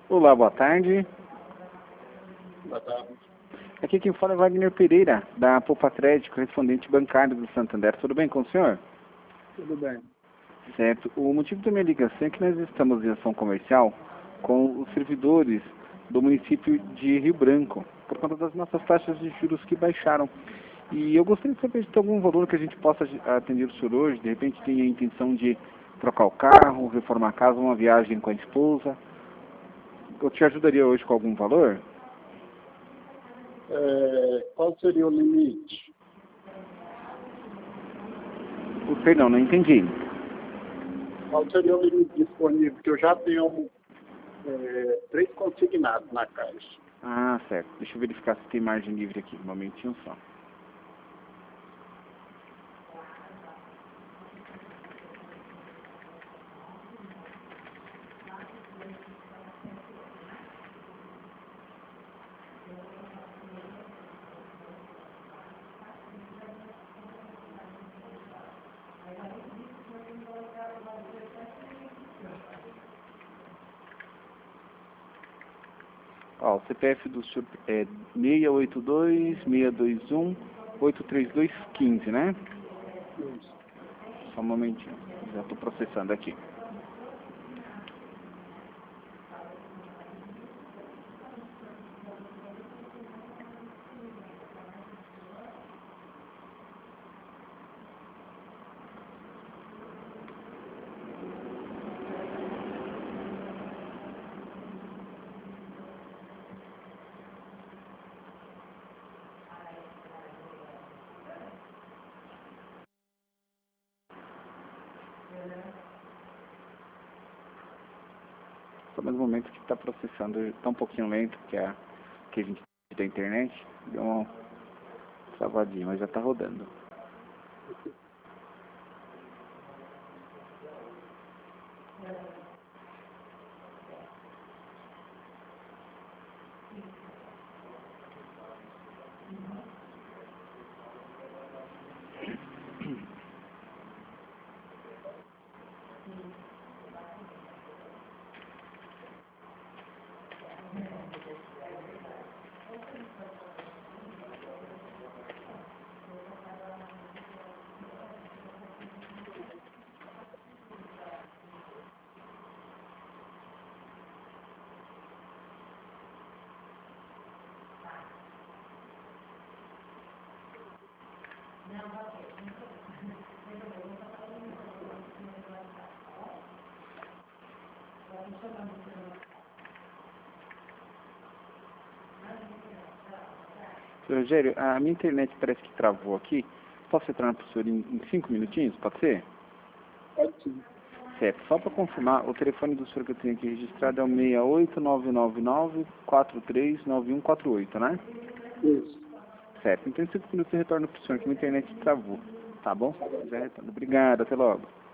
Olá, boa tarde. Boa tarde. Aqui quem fala é Wagner Pereira, da Poupa Crédito, correspondente bancário do Santander. Tudo bem com o senhor? Tudo bem. Certo. O motivo da minha ligação é que nós estamos em ação comercial com os servidores do município de Rio Branco, por conta das nossas taxas de juros que baixaram. E eu gostaria de saber se tem algum valor que a gente possa atender o senhor hoje. De repente tem a intenção de trocar o carro, reformar a casa, uma viagem com a esposa. Eu te ajudaria hoje com algum valor? Qual seria o limite? Perdão, não entendi. Qual seria o limite disponível? Porque eu já tenho 3 consignados na caixa. Ah, certo. Deixa eu verificar se tem margem livre aqui. Um momentinho só. Ó, o CPF do senhor é 682-621-83215, né? Isso. Só um momentinho. Já estou processando aqui. Só mais um momento que está processando. Está um pouquinho lento, porque a gente da internet deu uma travadinha, mas já está rodando. Senhor Rogério, a minha internet parece que travou aqui. Posso retornar para o senhor em 5 minutinhos? Pode ser? Pode sim. Certo. Só para confirmar, o telefone do senhor que eu tenho aqui registrado é o 68999-439148, né? Isso. Certo. Então em 5 minutos eu retorno para o senhor, que a minha internet travou. Tá bom? Já retorno. Obrigado. Até logo.